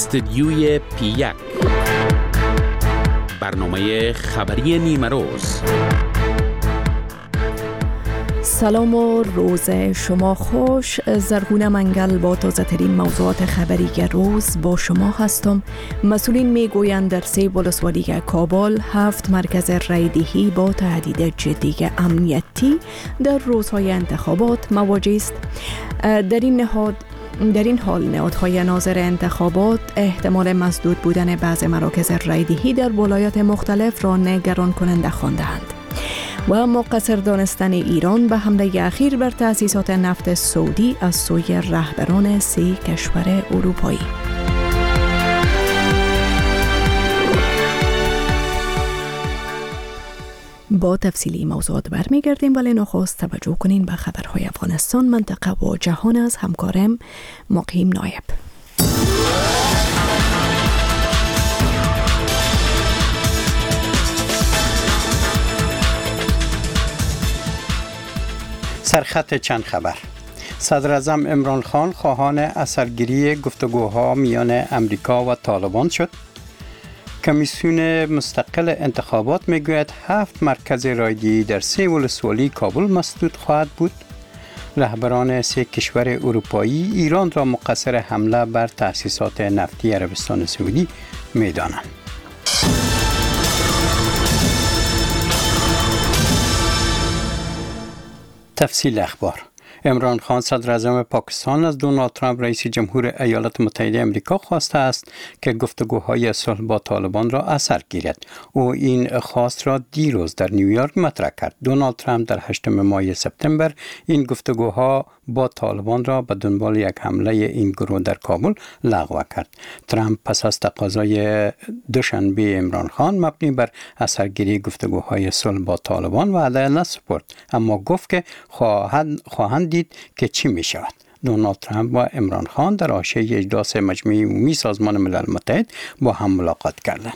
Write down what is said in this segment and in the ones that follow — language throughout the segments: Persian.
استدیوی پی1 برنامه خبری نیمه روز. سلام و روز شما خوش. زرغونه منگل با تازه ترین موضوعات خبری روز با شما هستم. مسئولین میگویند در 3 ولسوالی کابل 7 مرکز رایدهی با تهدید جدی امنیتی در روزهای انتخابات مواجه است. در این حال نهادهای ناظر انتخابات احتمال مسدود بودن بعض مراکز رایدهی در ولایات مختلف را نگران کننده خواندند. و مقصر دانستن ایران به حمله اخیر بر تأسیسات نفت سعودی از سوی رهبران 3 کشور اروپایی. با تفصیلی موضوعات برمیگردیم، ولی نخست توجه کنین به خبرهای افغانستان، منطقه و جهان از همکارم مقیم نایب. سرخط چند خبر. صدر اعظم عمران خان خواهان اثرگیری گفتگوها میان امریکا و طالبان شد. کمیسیون مستقل انتخابات میگوید 7 مرکز رایدهی در 3 ولسوالی کابل مسدود خواهد بود. رهبران 3 کشور اروپایی ایران را مقصر حمله بر تأسیسات نفتی عربستان سعودی میدانند. تفصیل اخبار. عمران خان صدر اعظم پاکستان از دونالد ترامپ رئیس جمهور ایالات متحده آمریکا خواسته است که گفتگوهای صلح با طالبان را اثر گیرد. او این خواست را دیروز در نیویورک مطرح کرد. دونالد ترامپ در 8 ماه سپتامبر این گفتگوها با طالبان را به دنبال یک حمله این گروه در کابل لغو کرد. ترامپ پس از تقاضای دوشنبه عمران خان مبنی بر اثرگیری گفتگوهای صلح با طالبان وعده نسپرد، اما گفت که خواهند دید که چی می شود. دونالد ترامپ و عمران خان در حاشیه اجلاس مجمع عمومی سازمان ملل متحد با هم ملاقات کردند.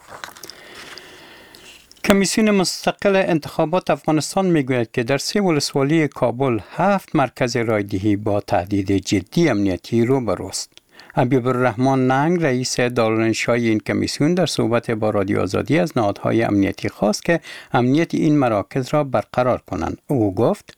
کمیسیون مستقل انتخابات افغانستان میگوید که در 3 ولسوالی کابل 7 مرکز رایدهی با تهدید جدی امنیتی روبروست. حبیب‌الرحمن ننگ رئیس دارالانشای این کمیسیون در صحبت با رادیو آزادی از نهادهای امنیتی خواست که امنیت این مراکز را برقرار کنند. او گفت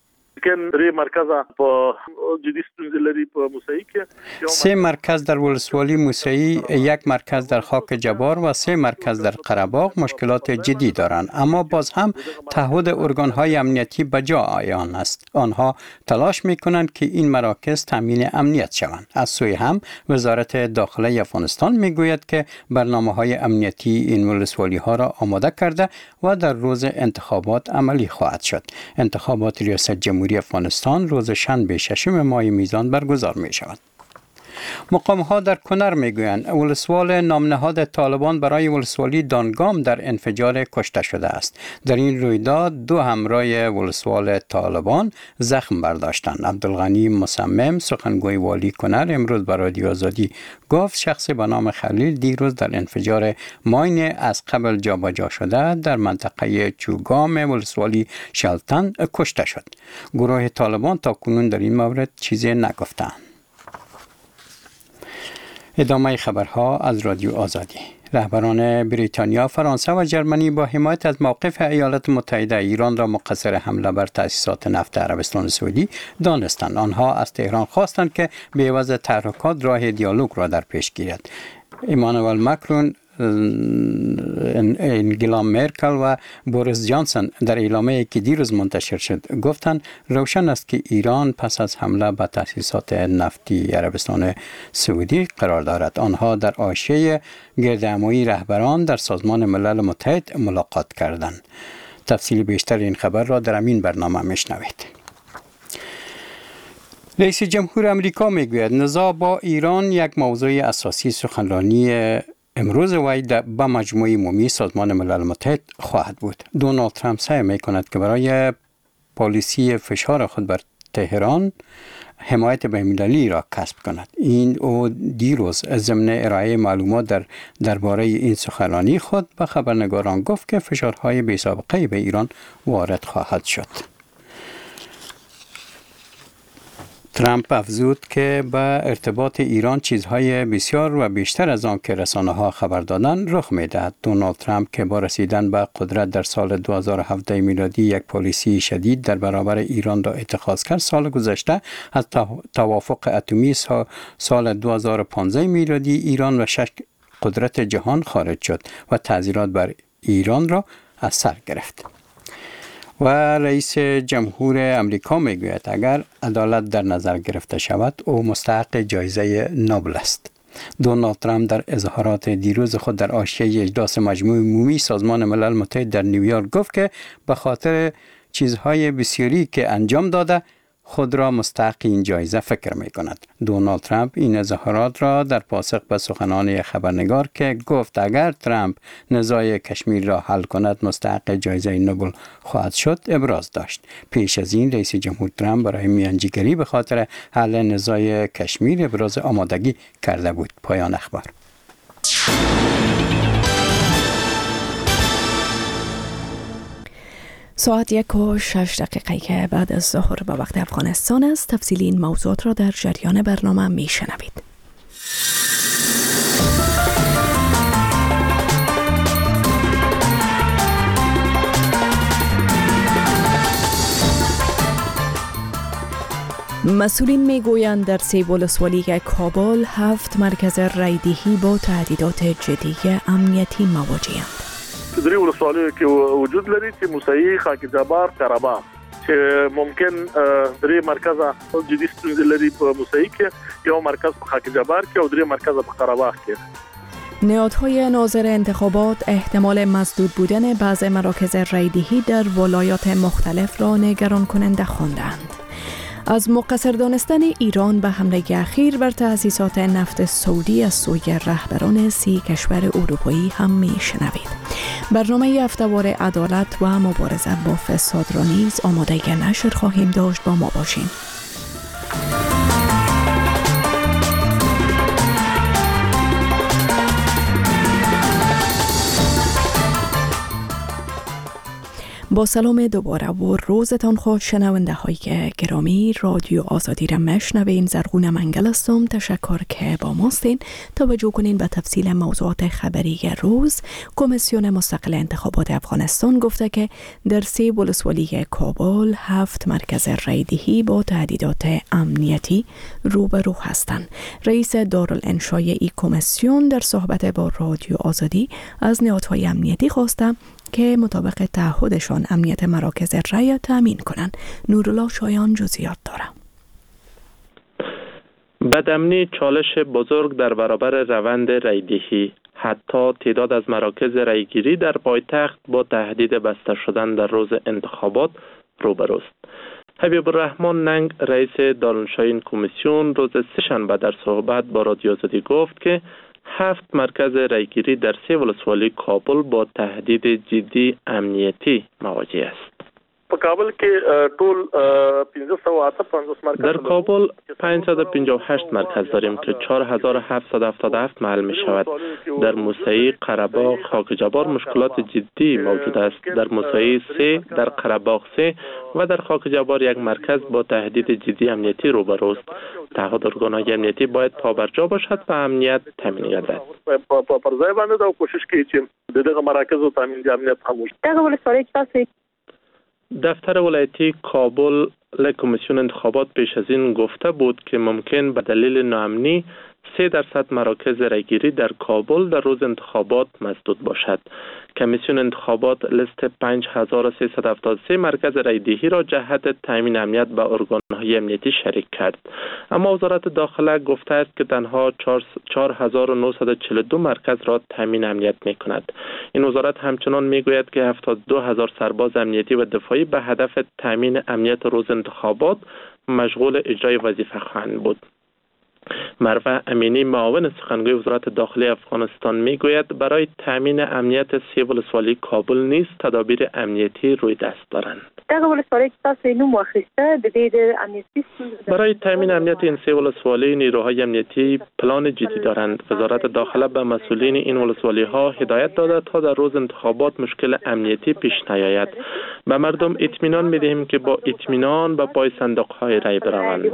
3 مرکز در ولسوالی موسهی، 1 مرکز در خاک جبار و 3 مرکز در قره‌باغ مشکلات جدی دارند، اما باز هم تعهد ارگان‌های امنیتی به جا آیان است. آنها تلاش می‌کنند که این مراکز تامین امنیت شوند. از سوی هم وزارت داخله افغانستان میگوید که برنامه‌های امنیتی این ولسوالی‌ها را آماده کرده و در روز انتخابات عملی خواهد شد. انتخابات ریاست جمهوری افغانستان روز شنبه 6 ماه میزان برگزار می شود. مقام‌ها در کنر میگویند ولسوال نامنهاد طالبان برای ولسوالی دانگام در انفجار کشته شده است. در این رویداد 2 همراه ولسوال طالبان زخم برداشتند. عبدالغنی مصمم سخنگوی والی کنر امروز به رادیو آزادی گفت شخصی به نام خلیل دیروز در انفجار ماین از قبل جابجا شده در منطقه چوگام ولسوالی شلتن کشته شد. گروه طالبان تا کنون در این مورد چیزی نگفتند. ادامه خبرها از رادیو آزادی. رهبران بریتانیا، فرانسه و جرمنی با حمایت از موقف ایالات متحده ایران را مقصر حمله بر تأسیسات نفت عربستان سعودی دانستند. آنها از تهران خواستند که به عوض تحرکات راه دیالوگ را در پیش گیرد. ایمانوئل ماکرون، انگلا مرکل و بوریس جانسون در اعلامیه‌ای که دیروز منتشر شد گفتند روشن است که ایران پس از حمله به تأسیسات نفتی عربستان سعودی قرار دارد. آنها در حاشیه گردهمایی رهبران در سازمان ملل متحد ملاقات کردند. تفصیل بیشتر این خبر را در این برنامه میشنوید. رئیس جمهور آمریکا میگوید نزاع با ایران یک موضوع اساسی سخنرانی امروز وی به مجمع عمومی سازمان ملل متحد خواهد بود. دونالد ترامپ سعی میکند که برای پالیسی فشار خود بر تهران حمایت بین‌المللی را کسب کند. این او دیروز ضمن ارائه معلومات درباره این سخنرانی خود به خبرنگاران گفت که فشارهای بی‌سابقه به ایران وارد خواهد شد. ترامپ افزود که به ارتباط ایران چیزهای بسیار و بیشتر از آن که رسانه ها خبر دادن رخ می‌دهد. دونالد ترامپ که با رسیدن به قدرت در سال 2017 میلادی یک پالیسی شدید در برابر ایران را اتخاذ کرد، سال گذشته از توافق اتمی سال 2015 میلادی ایران و 6 قدرت جهان خارج شد و تعزیرات بر ایران را از سر گرفت. و رئیس جمهور امریکا میگوید اگر عدالت در نظر گرفته شود او مستحق جایزه نوبل است. دونالد ترامپ در اظهارات دیروز خود در حاشیه اجلاس مجمع عمومی سازمان ملل متحد در نیویورک گفت که به خاطر چیزهای بسیاری که انجام داده خود را مستحق این جایزه فکر می کند. دونالد ترامپ این اظهارات را در پاسخ به سخنان خبرنگار که گفت اگر ترامپ نزاع کشمیر را حل کند مستحق جایزه نوبل خواهد شد ابراز داشت. پیش از این رئیس جمهور ترامپ برای میانجیگری به خاطر حل نزاع کشمیر ابراز آمادگی کرده بود. پایان اخبار. ساعت 1:06 که بعد از ظهر به وقت افغانستان است. تفصیلی این موضوعات را در جریان برنامه می شنوید. مسئولین میگویند در 3 ولسوالی کابل 7 مرکز رایدهی با تهدیدات جدی امنیتی مواجه‌اند. درې ولسوالیو کې وجود لري چې موسهي، خاک جبار، قره چې ممکن درې مرکزه جدي ستونزې لري په موسهي کې، یو مرکز په خاک جبار کې او درې مرکز په قره کې. نهادهای ناظر انتخابات احتمال مسدود بودن بعض مراکز رایدهی در ولایات مختلف را نگران کننده خواندند. از مقصر دانستن ایران به حمله اخیر بر تأسیسات نفت سعودی از سوی رهبران 30 کشور اروپایی هم میشنوید. برنامه هفته‌وار عدالت و مبارزه با فساد را نیز آماده نشر خواهیم داشت. با ما باشین. با سلام دوباره و روزتان خوش شنونده های گرامی. رادیو آزادی را مشنوین. زرغون منگل هستم. تشکر که با ماستین. توجه کنین به تفصیل موضوعات خبری روز. کمیسیون مستقل انتخابات افغانستان گفته که در 3 ولسوالی کابل 7 مرکز رایدهی با تهدیدات امنیتی روبرو هستند. رئیس دارالانشای این کمیسیون در صحبت با رادیو آزادی از نهادهای امنیتی خواسته که مطابق تعهدشان امنیت مراکز رای تامین کنند. نورالله شایان جزئیات داره. بدامنی چالش بزرگ در برابر روند رایدهی. حتی تعداد از مراکز رایگیری در پایتخت با تهدید بسته شدن در روز انتخابات روبروست. حبیب الرحمن ننگ رئیس دارالانشای این کمیسیون روز سه‌شنبه در صحبت با رادیو آزادی گفت که 7 مرکز رایگیری در 3 ولسوالی کابل با تهدید جدی امنیتی مواجه است. در کابل 558 مرکز داریم که 4777 محل می شود. در موسهی، قره‌باغ، خاک جبار مشکلات جدی موجود است. در موسهی 3، در قره‌باغ 3 و در خاک جبار 1 مرکز با تهدید جدی امنیتی روبروست. تعهد ارگان‌های امنیتی باید پابرجا باشد و امنیت تامین گردد. پرځای باندې دا کوشش کوي چې دغه مراکز تامین امنیت خاموش. دغه ولسوالی تاسو دفتر ولایتی کابل کمیسیون انتخابات پیش از این گفته بود که ممکن به دلیل ناامنی 3% مراکز رایگیری در کابل در روز انتخابات مسدود باشد. کمیسیون انتخابات لیست 5373 مرکز رایدهی را جهت تامین امنیت به ارگان‌های امنیتی شریک کرد. اما وزارت داخله گفته است که تنها 4942 مرکز را تامین امنیت می‌کند. این وزارت همچنان می‌گوید که 72000 سرباز امنیتی و دفاعی به هدف تامین امنیت روز انتخابات مشغول اجرای وظیفه خواهند بود. مروه امینی معاون سخنگوی وزارت داخلی افغانستان میگوید برای تامین امنیت 3 ولسوالی کابل نیز تدابیر امنیتی روی دست دارند. دغه ولسوالۍ چې تاسو یې نوم واخیسته د دې د امنیتي برای تامین امنیت این سه ولسوالی نیروهای امنیتی پلان جدی دارند. وزارت داخله به مسئولین این ولسوالی ها هدایت داده تا در روز انتخابات مشکل امنیتی پیش نیاید. به مردم اطمینان می‌دهیم که با اطمینان به پای صندوق های رای بروند.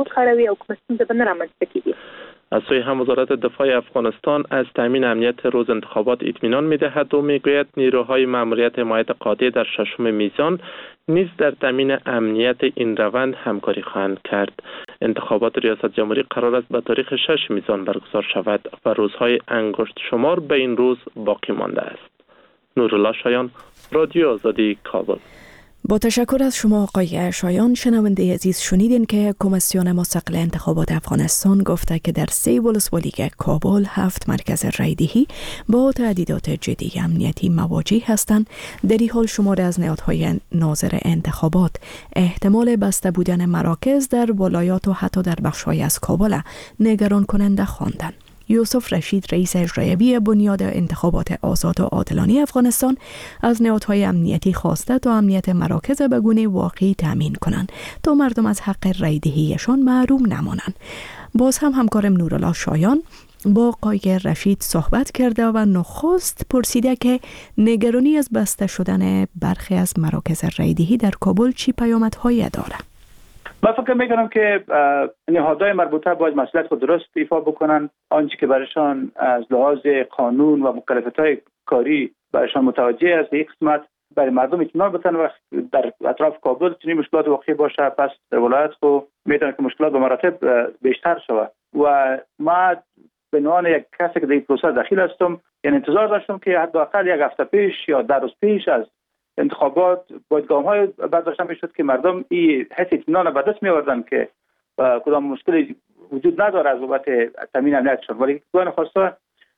از سوی هم وزارت دفاع افغانستان از تامین امنیت روز انتخابات اطمینان می‌دهد و می‌گوید نیروهای ماموریت حمایت قاطع در ششم میزان نیز در تامین امنیت این روند همکاری خواهند کرد. انتخابات ریاست جمهوری قرار است به تاریخ 6 میزان برگزار شود و روزهای انگشت شمار به این روز باقی مانده است. نورالله شایان، رادیو آزادی، کابل. با تشکر از شما آقای شایان. شنونده عزیز، شنیدین که کمیسیون مستقل انتخابات افغانستان گفته که در 3 ولسوالی کابل 7 مرکز رایدهی با تهدیدات جدی امنیتی مواجه هستند. در این حال شماری از نهادهای ناظر انتخابات احتمال بسته بودن مراکز در ولایات و حتی در بخش‌های از کابل نگران کننده خواندند. یوسف رشید، رئیس اجرایی بنیاد انتخابات آزاد و عادلانه افغانستان، از نهادهای امنیتی خواسته تا امنیت مراکز به گونه واقعی تامین کنند تا مردم از حق رایدهیشان محروم نمانند. باز هم همکارم نورالله شایان با آقای رشید صحبت کرده و نخست پرسیده که نگرانی از بسته شدن برخی از مراکز رایدهی در کابل چی پیامدهایی دارد؟ من فکر میکنم که نهادهای مربوطه باید مسئولیت خود درست ایفا بکنن. آنچه که برایشان از لحاظ قانون و مکلفیت‌های کاری برایشان متوجه است، یک قسمت برای مردم اطمینان بدن و در اطراف کابل چنین مشکلات واقعی باشه، پس در ولایت خو میتونه که مشکلات به مراتب بیشتر شود. و ما به عنوان یک کسی که در این پروسه دخیل هستم، یعنی انتظار داشتم که حداقل یک هفته پیش یا 10 روز پیش از انتخابات باید گام‌های برداشته میشد که مردم این حس اطمینان به دست می‌آوردن که کدام مشکلی وجود نداره از بابت تامین امنیتشان. ولی گاهی خواسته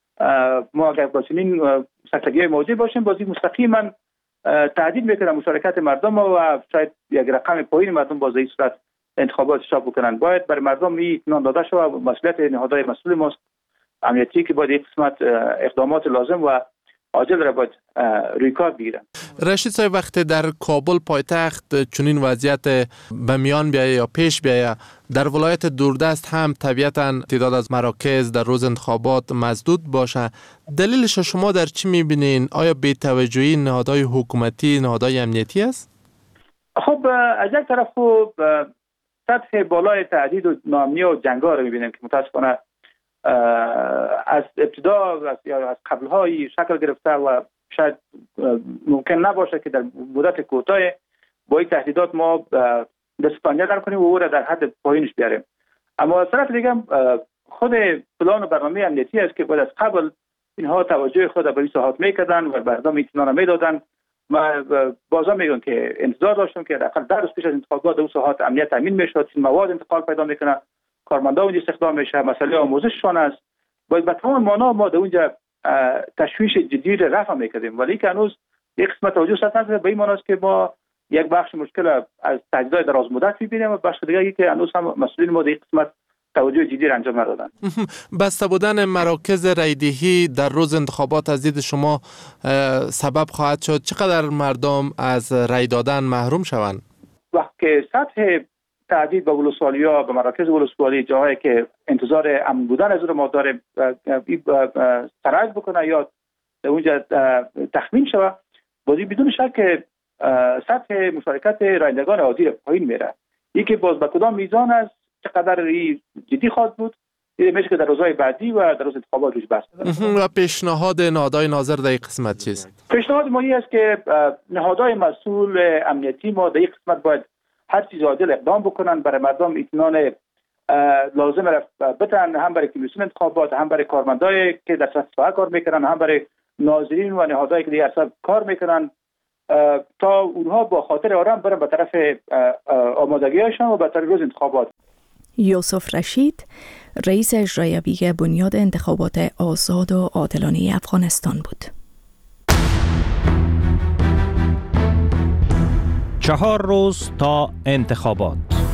ما اگر با چنین سکتگی موجود باشیم، بازی مستقیما تهدید میکنه مشارکت مردم و شاید یک رقم پایین مردم باز این صورت انتخابات اشتراک بکنن. باید برای مردم این اطمینان داده شود و مسئولیت نهادهای مسئول ماست امنیتی که باید یک قسمت اقدامات لازم و عاجل را باید روی کار بگیرن. رشید صاحب، وقتی در کابل پایتخت چنین وضعیت به میان بیایه یا پیش بیایه، در ولایت دوردست هم طبیعتاً تعداد از مراکز در روز انتخابات مسدود باشه، دلیلش شما در چی میبینین؟ آیا بی‌توجهی نهادهای حکومتی، نهادهای امنیتی است؟ خب از یک طرف سطح بالای تهدید و ناامنی و جنگ‌ها رو میبینیم که متاسفانه از ابتدا یا از قبل‌های شکل گرفته و شاید ممکن نباشه که در مدت کوتاه با این تهدیدات ما دست پنجه در کنیم و او را در حد پایینش بیاریم. اما از طرف دیگه خود پلان و برنامه امنیتی است که باید از قبل اینها توجه خود به این ساحات میکردن و مردم اطمینان میدادن. ما بازم میگم که انتظار داشتم که حداقل 10 روز پیش از انتخابات اون ساحات امنیت تامین میشد، مواد انتقال پیدا میکنه، کارمندان اونجا استخدام میشه، مسئله آموزششان است. باید به تمام معنا ما در اونجا تشویش جدی رفع میکردیم، ولی که هنوز یک قسمت توجه سطح نداره. به این معنی است که ما یک بخش مشکل از تهدیدات دراز مدت میبینیم و بخش دیگه که هنوز هم مسئولین ما در یک قسمت توجه جدی را انجام ندادن. بسته بودن مراکز رایدهی در روز انتخابات از دید شما سبب خواهد شد چقدر مردم از رای دادن محروم شوند؟ وقتی سطح تهدید به ولسوالی‌ها، به مراکز ولسوالی، جاهایی که انتظار امن بودن از اون ما داره سرایت بکنه یا در اونجا تخمین شود، بازی بدون شک سطح مشارکت رایندگان عادی پایین میره. یکی باز به کدام میزان است، چقدر جدی خواهد بود، دیده میشه که در روزهای بعدی و در روز انتخابات روش بحث و پیشنهاد نهادهای ناظر در این قسمت چیست؟ پیشنهاد ما این است که نهادهای مسئول امنیتی ما در این قسمت باید هر چیز عادل اقدام بکنن، برای مردم اطمینان لازم را بتن، هم برای کمیسیون انتخابات، هم برای کارمندایی که در سطح کار میکنن، هم برای ناظرین و نهادهایی که دیگر سطح کار میکنن، تا اونها با خاطر آرام برن به طرف آمادگیشان و به طرف روز انتخابات. یوسف رشید، رئیس اجرایی بنیاد انتخابات آزاد و عادلانه افغانستان بود. 4 روز تا انتخابات.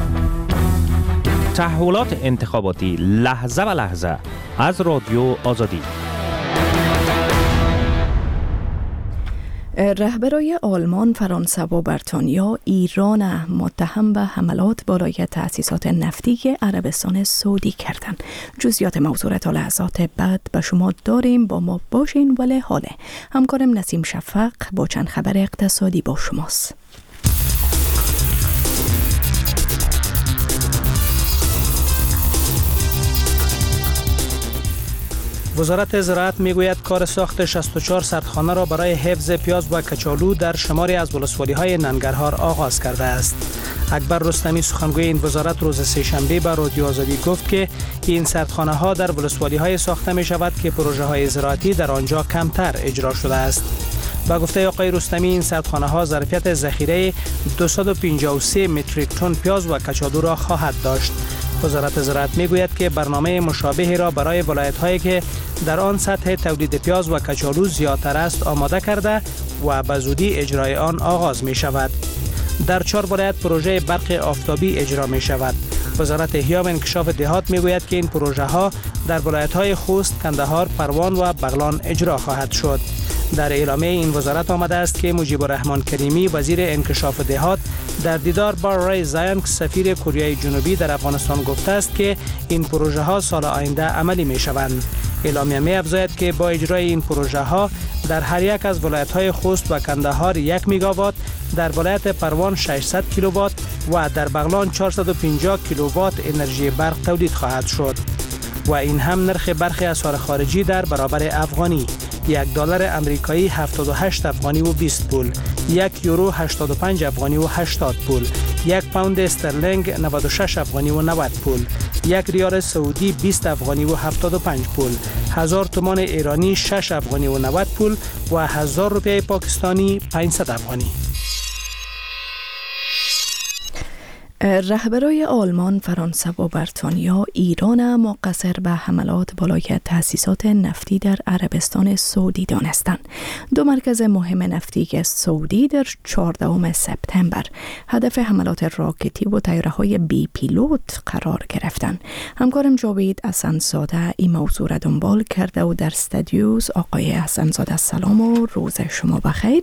تحولات انتخاباتی لحظه و لحظه از رادیو آزادی. رهبرای آلمان، فرانسه و بریتانیا ایران متهم به حملات بالای تأسیسات نفتی عربستان سعودی کردند. جزئیات موضوع تا لحظات بعد به شما داریم، با ما باشین. ولی حاله همکارم نسیم شفق با چند خبر اقتصادی با شماست. وزارت زراعت میگوید کار ساخت 64 سردخانه را برای حفظ پیاز و کچالو در شماری از ولسوالی‌های ننگرهار آغاز کرده است. اکبر رستمی سخنگوی این وزارت روز سه‌شنبه به رادیو آزادی گفت که این سردخانه‌ها در ولسوالی‌های ساخته می‌شود که پروژه‌های زراعتی در آنجا کمتر اجرا شده است. با گفته آقای رستمی این سردخانه‌ها ظرفیت ذخیره 253 متریک تن پیاز و کچالو را خواهد داشت. وزارت زراعت میگوید که برنامه مشابهی را برای ولایت‌هایی که در آن سطح تولید پیاز و کچالو زیادتر است آماده کرده و به زودی اجرای آن آغاز می شود. در 4 ولایت پروژه برق آفتابی اجرا می شود. وزارت احیا و انکشاف دهات می گوید که این پروژه ها در ولایت‌های خوست، کندهار، پروان و بغلان اجرا خواهد شد. در اعلامیه این وزارت آمده است که مجیب الرحمن کریمی وزیر انکشاف دهات در دیدار با ری زایانگ سفیر کره جنوبی در افغانستان گفته است که این پروژه ها سال آینده عملی می شوند. اعلامیه می افزاید که با اجرای این پروژه ها در هر یک از ولایت های خوست و کندهار 1 میگاوات، در ولایت پروان 600 کیلووات و در بغلان 450 کیلووات انرژی برق تولید خواهد شد. و این هم نرخ برخی اسعار خارجی در برابر افغانی: $1 امریکایی 78 افغانی و 20 پول، 1 یورو 85 افغانی و 80 پول، 1 پوند استرلینگ 96 افغانی و 90 پول، 1 ریال سعودی 20 افغانی و 75 پول، 1000 تومان ایرانی 6 افغانی و 90 پول و 1000 روپیه پاکستانی 500 افغانی. رهبرای آلمان، فرانسه و بریتانیا ایران مقصر به حملات بالای تأسیسات نفتی در عربستان سعودی دانستند. 2 مرکز مهم نفتی سعودی در 14 سپتامبر هدف حملات راکتی و طیاره‌های بی پیلوت قرار گرفتند. همکارم جاوید حسن‌زاده این موضوع را دنبال کرده و در استودیوز. آقای حسن‌زاده سلام و روز شما بخیر.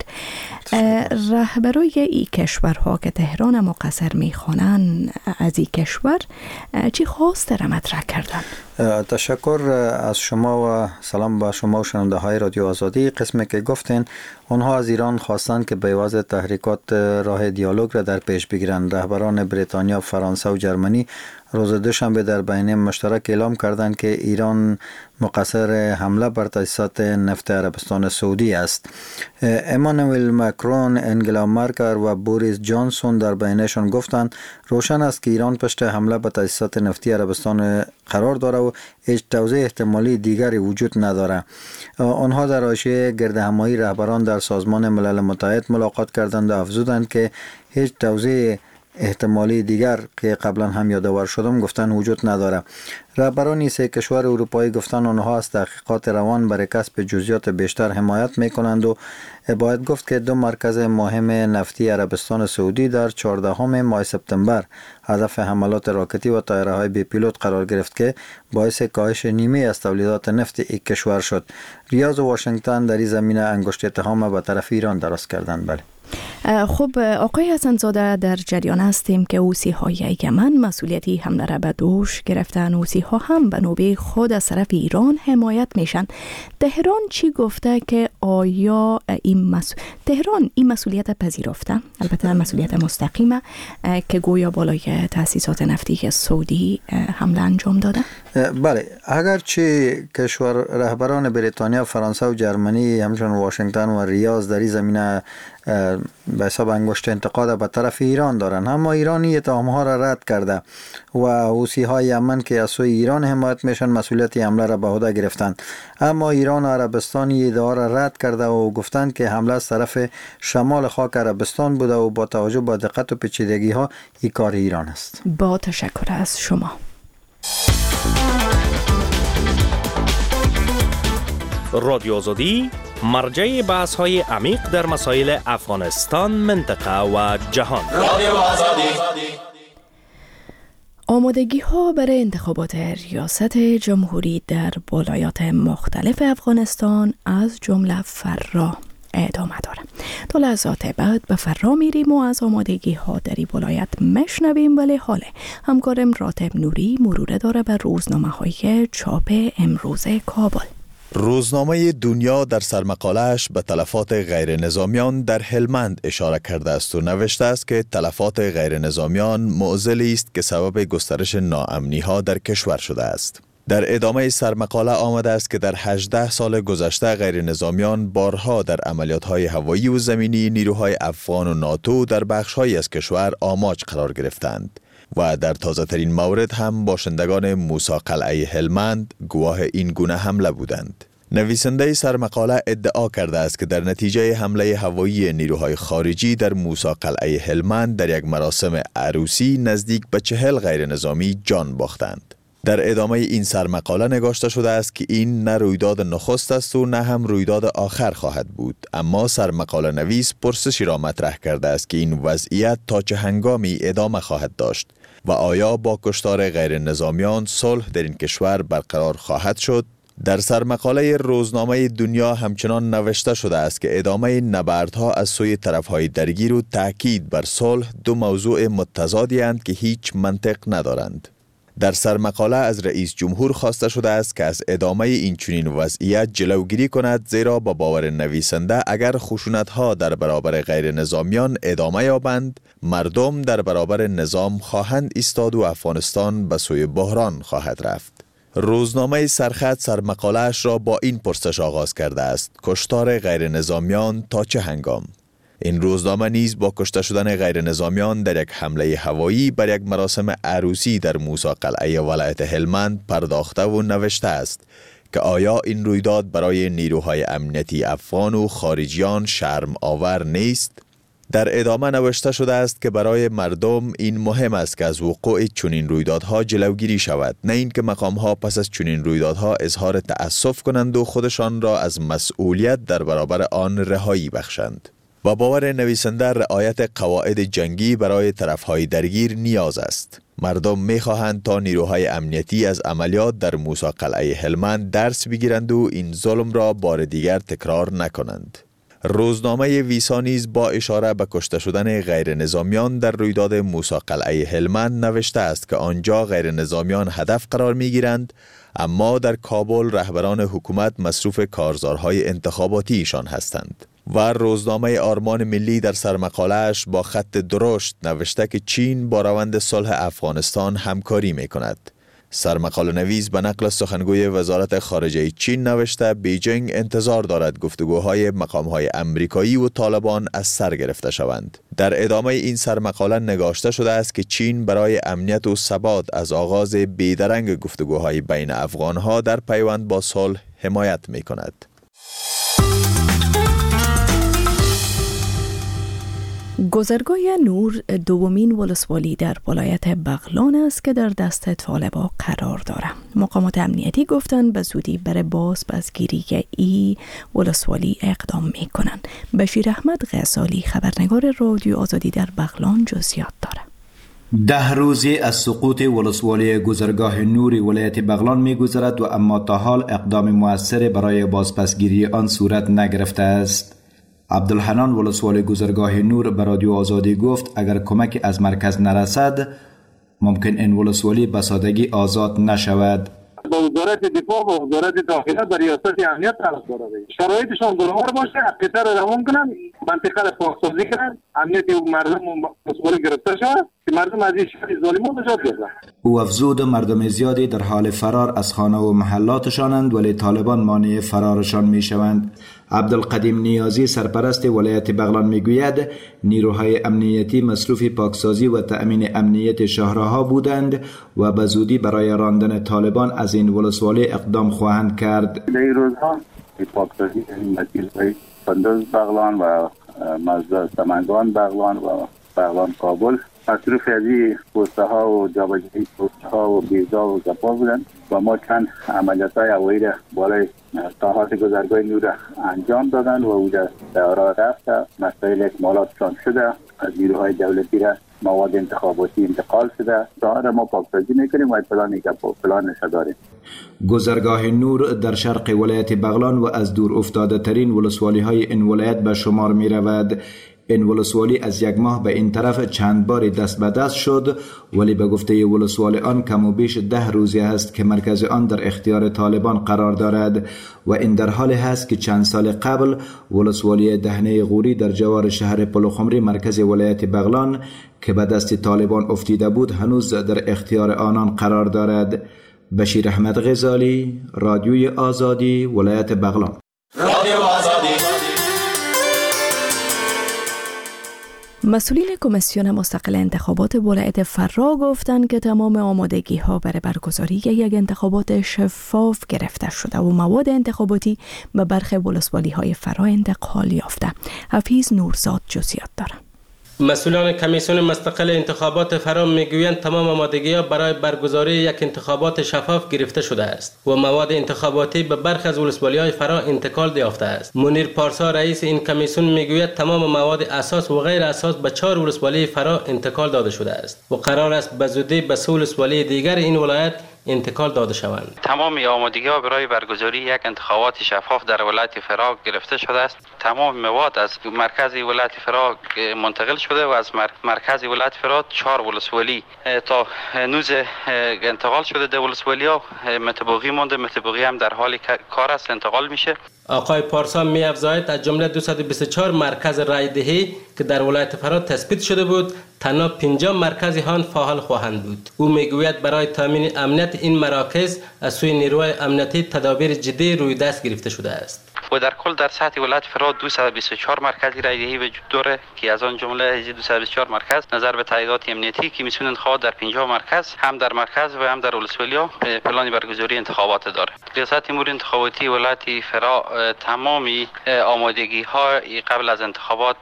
رهبرای این کشورها که تهران مقصر می‌خوانند از این کشور چی خواست را مطرح کردن؟ تشکر از شما و سلام به شما و شنونده های رادیو آزادی. قسمی که گفتین اونها از ایران خواستند که به واسطه تحریکات راه دیالوگ را در پیش بگیرند. رهبران بریتانیا، فرانسه و جرمنی روز دوشنبه در بیانیه مشترک اعلام کردند که ایران مقصر حمله بر تأسیسات نفت عربستان سعودی است. امانوئل ماکرون، انگلا مرکل و بوریس جانسون در بیانیه‌شان گفتند روشن است که ایران پشت حمله به تأسیسات نفتی عربستان قرار داره و هیچ توضیح احتمالی دیگری وجود نداره. آنها در حاشیه گردهمایی رهبران در سازمان ملل متحد ملاقات کردند و افزودند که هیچ توضیح احتمالی دیگر که قبلا هم یادآور شدم گفتن وجود نداره. رهبران 3 کشور اروپایی گفتن آنها از تحقیقات روان برای کسب جزئیات بیشتر حمایت میکنند و باید گفت که 2 مرکز مهم نفتی عربستان سعودی در 14 ماه سپتامبر هدف حملات راکتی و طیاره‌های بی پیلوت قرار گرفت که باعث کاهش نیمه از تولیدات نفت این کشور شد. ریاض و واشنگتن در این زمینه انگشت اتهام به طرف ایران دراز کردند. بله. خب آقای حسن‌زاده، در جریان هستیم که حوثی‌های یمن مسئولیتی حمله را به دوش گرفتن. حوثی‌ها هم به نوبه خود از طرف ایران حمایت میشن. تهران چی گفته که آیا تهران این مسئولیت پذیرفته؟ البته مسئولیت مستقیمه که گویا بالای تأسیسات نفتی سعودی حمله انجام داده؟ بله، اگرچه کشور رهبران بریتانیا، فرانسه و جرمنی همچون واشنگتن و ریاض در این زمینه به حساب انگشت انتقاد به طرف ایران دارن، اما ایرانی اتهام‌ها را رد کرده و حوثی‌های یمن که از سوی ایران حمایت میشن مسئولیت حمله را به عهده گرفتند. اما ایران و عربستان ادعا را رد کرده و گفتند که حمله از طرف شمال خاک عربستان بوده و با توجه به دقت و پیچیدگی‌ها این کار ایران است. با تشکر از شما. رادیو آزادی مرجع بحث های عمیق در مسائل افغانستان، منطقه و جهان. آمادگی ها برای انتخابات ریاست جمهوری در ولایات مختلف افغانستان از جمله فرا، ادامه داره. تا لحظات بعد به فرا میریم و از آمادگی ها در این ولایت مشنویم، ولی حاله همکارم راتب نوری مرور داره به روزنامه های چاپ امروز کابل. روزنامه دنیا در سرمقاله‌اش به تلفات غیر نظامیان در هلمند اشاره کرده است و نوشته است که تلفات غیر نظامیان معضلی است که سبب گسترش ناامنی‌ها در کشور شده است. در ادامه سرمقاله آمده است که در 18 سال گذشته غیر نظامیان بارها در عملیات‌های هوایی و زمینی نیروهای افغان و ناتو در بخش‌هایی از کشور آماج قرار گرفتند و در تازه ترین مورد هم باشندگان موسی قلعه هلمند گواه این گونه حمله بودند. نویسنده سرمقاله ادعا کرده است که در نتیجه حمله هوایی نیروهای خارجی در موسی قلعه هلمند در یک مراسم عروسی نزدیک به 40 غیر نظامی جان باختند. در ادامه این سرمقاله نگاشته شده است که این نه رویداد نخست است و نه هم رویداد آخر خواهد بود، اما سرمقاله نویس پرسشی را مطرح کرده است که این وضعیت تا چه هنگامی ادامه خواهد داشت و آیا با کشتار غیر نظامیان صلح در این کشور برقرار خواهد شد؟ در سرمقاله روزنامه دنیا همچنان نوشته شده است که ادامه نبردها از سوی طرفهای درگیر و تاکید بر صلح دو موضوع متضادی اند که هیچ منطق ندارند. در سرمقاله از رئیس جمهور خواسته شده است که از ادامه این چنین وضعیت جلوگیری کند، زیرا با باور نویسنده اگر خشونت‌ها در برابر غیر نظامیان ادامه یابند، مردم در برابر نظام خواهند ایستاد و افغانستان به سوی بحران خواهد رفت. روزنامه سرخط سرمقاله‌اش را با این پرسش آغاز کرده است: کشتار غیر نظامیان تا چه هنگام؟ این روزنامه نیز با کشته شدن غیر نظامیان در یک حمله هوایی بر یک مراسم عروسی در موسی قلعه ولایت هلمند پرداخته و نوشته است که آیا این رویداد برای نیروهای امنیتی افغان و خارجیان شرم آور نیست؟ در ادامه نوشته شده است که برای مردم این مهم است که از وقوع چنین رویدادها جلوگیری شود، نه اینکه مقامها پس از چنین رویدادها اظهار تأسف کنند و خودشان را از مسئولیت در برابر آن رهایی بخشند. و باور نویسنده رعایت قواعد جنگی برای طرفهای درگیر نیاز است. مردم می‌خواهند تا نیروهای امنیتی از عملیات در موسی قلعه هلمند درس بگیرند و این ظلم را بار دیگر تکرار نکنند. روزنامه ویسا نیز با اشاره به کشته شدن غیر نظامیان در رویداد موسی قلعه هلمند نوشته است که آنجا غیر نظامیان هدف قرار می‌گیرند، اما در کابل رهبران حکومت مصروف کارزارهای انتخاباتیشان هستند. و روزنامه آرمان ملی در سرمقاله‌اش با خط درشت نوشته که چین با روند صلح افغانستان همکاری می‌کند. سرمقاله نویس به نقل سخنگوی وزارت خارجه چین نوشته بیجینگ انتظار دارد گفتگوهای مقام‌های امریکایی و طالبان از سر گرفته شوند. در ادامه این سرمقاله نگاشته شده است که چین برای امنیت و ثبات از آغاز بیدرنگ گفتگوهای بین افغان‌ها در پیوند با صلح حمایت می‌کند. گذرگاه نور دومین ولسوالی در ولایت بغلان است که در دست طالبان قرار دارد. مقامات امنیتی گفتند به زودی برای بازپسگیری ای ولسوالی اقدام میکنند. بشیر احمد غزالی خبرنگار رادیو آزادی در بغلان جزئیات دارد. 10 روزی از سقوط ولسوالی گذرگاه نور ولایت بغلان می‌گذرد و اما تا حال اقدام مؤثر برای بازپسگیری آن صورت نگرفته است. عبدالحنان ولسوالی گذرگاه نور به رادیو آزادی گفت اگر کمک از مرکز نرسد ممکن این ولسوالی به سادگی آزاد نشود. با وزارت دفاع و وزارت داخله با ریاست امنیت تلاش دارد. شرایطشان برابر باشه، قطار را روان کنن، منطقه را پاکسازی کنن، امنیت مردم مسئول گرفته شود که مردم از این شر ظالمان نجات یابند. او افزود مردم زیادی در حال فرار از خانه و محلاتشانند ولی طالبان مانع فرارشان میشوند. عبدالقدیم نیازی سرپرست ولایت بغلان میگوید نیروهای امنیتی مصروف پاکسازی و تأمین امنیت شهرها بودند و به زودی برای راندن طالبان از این ولسوالی اقدام خواهند کرد. در این روزها پاکسازی مسیرهای قندوز بغلان و مزد سمنگان بغلان و بغلان کابل مصروف از این پوسته ها و جابجایی پوسته ها و بیزا و گپا بودند و ما چند عملیات های هوایی را بالای ساحات گذرگاه نور انجام دادن و او در راه رفت مسائل اکمالاتشان شده از نیروهای دولتی را مواد انتخاباتی انتقال شده. ظاهر ما پاکسازی میکنیم و پلانی که پلانش داریم. گذرگاه نور در شرق ولایت بغلان و از دور افتاده ترین ولسوالی های این ولایت به شمار می رود. این ولسوالی از یک ماه به این طرف چند باری دست به دست شد، ولی به گفته ولسوالی آن کم و بیش 10 روزی است که مرکز آن در اختیار طالبان قرار دارد و این در حالی هست که چند سال قبل ولسوالی دهنه غوری در جوار شهر پلوخمری مرکز ولایت بغلان که به دست طالبان افتیده بود هنوز در اختیار آنان قرار دارد. بشیر احمد غزالی، رادیوی آزادی، ولایت بغلان. رادیو آزادی. مسئولین کمیسیون مستقل انتخابات ولایت فرا گفتند که تمام آمادگی ها برای برگزاری یک انتخابات شفاف گرفته شده و مواد انتخاباتی به برخی ولسوالی های فرا انتقال یافته. حفیظ نورزاد جزئیات دارد. مسئولان کمیسیون مستقل انتخابات فرا میگویند تمام آمادگی‌ها برای برگزاری یک انتخابات شفاف گرفته شده است و مواد انتخاباتی به برخی از ولسوالی‌های فرا انتقال یافته است. منیر پارسا رئیس این کمیسیون میگوید تمام مواد اساس و غیر اساس به 4 ولسوالی فرا انتقال داده شده است و قرار است به زودی به 3 ولسوالی دیگر این ولایت انتقال داده شوند. تمام آمادگی‌ها برای برگزاری یک انتخابات شفاف در ولایت فرا گرفته شده است. تمام مواد از مرکز ولایت فرا منتقل شده و از مرکز ولایت فرا 4 ولسوالی تا نوز انتقال شده. در ولسوالی‌ها متبوغی مونده، متبوغی هم در حال کار است، انتقال میشه. آقای پارسا می افزاید از جمله 224 مرکز رای دهی که در ولایت فرا تثبیت شده بود، تنها 50 مرکز آن فعال خواهند بود. او میگوید برای تامین امنیت این مراکز از سوی نیروهای امنیتی تدابیر جدی روی دست گرفته شده است. و در کل در سطح ولایت فرا 224 مرکزی رای دهی وجود داره که از آن جمله 224 مرکز نظر به تعهدات امنیتی که میتونن انتخابات در 50 مرکز هم در مرکز و هم در ولسوالی‌ها پلان برگزاری انتخابات داره. ریاست امور انتخاباتی ولایت فرا تمامی آمادگی‌ها قبل از انتخابات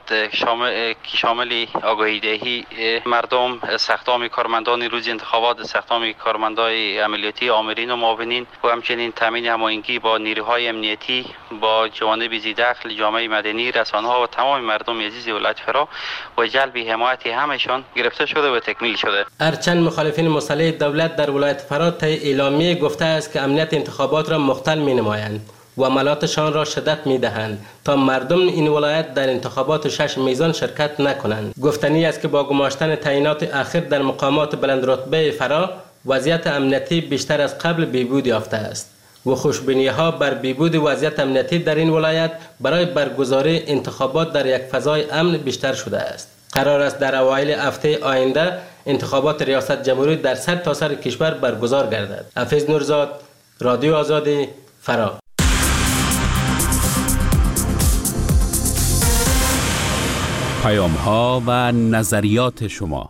شامل آگاهی دهی مردم، استخدام کارمندان روز انتخابات، استخدام کارمندان عملیاتی، آمرین و معاونین و همچنین تامین هماهنگی با نیروهای امنیتی، با جوانب ذی‌دخل، جامعه مدنی، رسانه‌ها و تمام مردم عزیز ولایت فرا و جلب حمایت همشان گرفته شده و تکمیل شده. هرچند مخالفین مسلح دولت در ولایت فرا طی اعلامیه گفته است که امنیت انتخابات را مختل می‌نمایند و عملاتشان را شدت می‌دهند تا مردم این ولایت در انتخابات 6 میزان شرکت نکنند. گفتنی است که با گماشتن تعیینات اخیر در مقامات بلند رتبه فرا وضعیت امنیتی بیشتر از قبل بهبود یافته است و خوشبینی‌ها بر بهبود وضعیت امنیتی در این ولایت برای برگزاری انتخابات در یک فضای امن بیشتر شده است. قرار است در اوایل هفته آینده انتخابات ریاست جمهوری در سرتاسر کشور برگزار گردد. حفیظ نورزاد، رادیو آزادی، فرا. پیام‌ها و نظریات شما.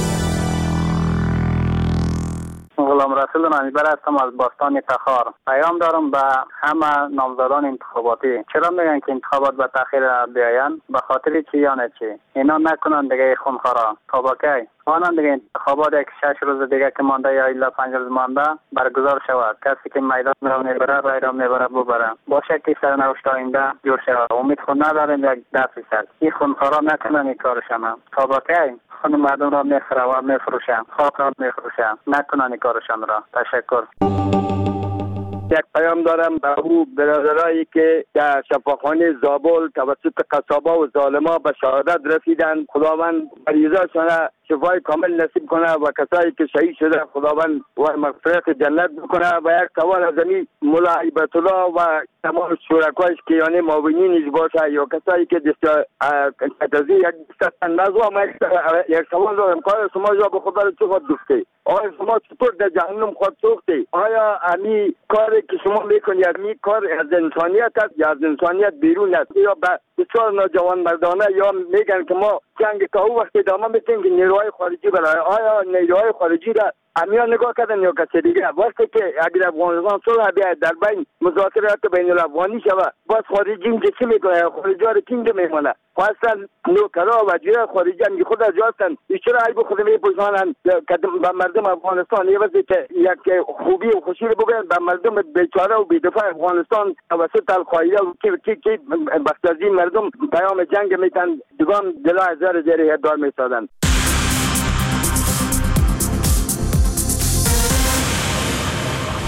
غلام رسول نامیبر هستم از باستان تخار. پیام دارم به همه نامزدان انتخاباتی. چرا میگن که انتخابات به تاخیر بیاین؟ به خاطر چی یا نه چی؟ اینا نکنن دیگه خونخوارا. تا با کی؟ آنان دیگه انتخابات یک 6 روز دیگه که مانده یا الا 5 روز مانده برگزار شود. کسی که میدان را میبره رای را میبره ببره. باشه که سرنوشت آینده جور شود. امید خود نداریم یک 10%. این خونخوارا نکنن این کارشان. تا با کی؟ خود مردم را میخره و میفروشن، خاک را میفروشن، نکنن کارشان را. تشکر. یک پیام دارم به او برادرایی که در شفاخانه زابل توسط قصابا و ظالما به شهادت رسیدن. خداوند مریضاشان شفای کامل نصیب کنه و کسایی که شهید شده خداوند و مغفرت جنت بکنه و یک توان از زمین مولا عیبت الله و تمام شرکایش که یعنی معاونینش باشه یا کسایی که تزی یک دستن نزوام یک سوال دارم که شما جا به خدا چه خود دوسته؟ آیا شما چطور در جهنم خود سوخته؟ آیا امی کاری که شما میکنید امی کار از انسانیت است یا از انسانیت بیرون است؟ یا بسیار نوجوان مردانه یا میگن که ما جنگ تا او وقت ادامه میتیم که نیروهای خارجی برای آیا نیروهای خارجی را امیان نگاه کردن یا کسی دیگه؟ وقتی که اگر افغانستان صلح بیاید در بین مذاکرات بین الافغانی شود باز خارجی چی میکنه؟ خارجی ها رو کینگ میمونه خواستن نوکرا و جیره خارجی هم خود از جاستن چرا عیب خود میپوشانن که به مردم افغانستان یه وقتی که یک خوبی و خوشی رو بگن به مردم بیچاره و بیدفاع افغانستان توسط القاعده و کی بختازی مردم پیام جنگ میتن دوام دلا هزار جری دار میسادن.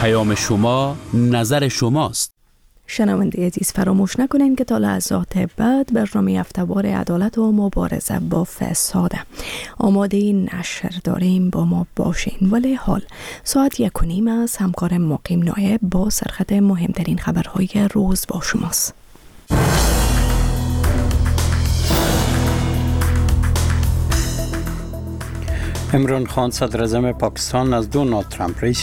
پیام شما نظر شماست. شنونده عزیز، فراموش نکنین که تا لحظات بعد برنامه هفته‌وار عدالت و مبارزه با فساد آماده نشر داریم. با ما باشین. ولی حال ساعت 1:30 است. همکار مقیم نایب با سرخط مهمترین خبرهای روز با شماست. عمران خان صدراعظم پاکستان از دونالد ترامپ رئیس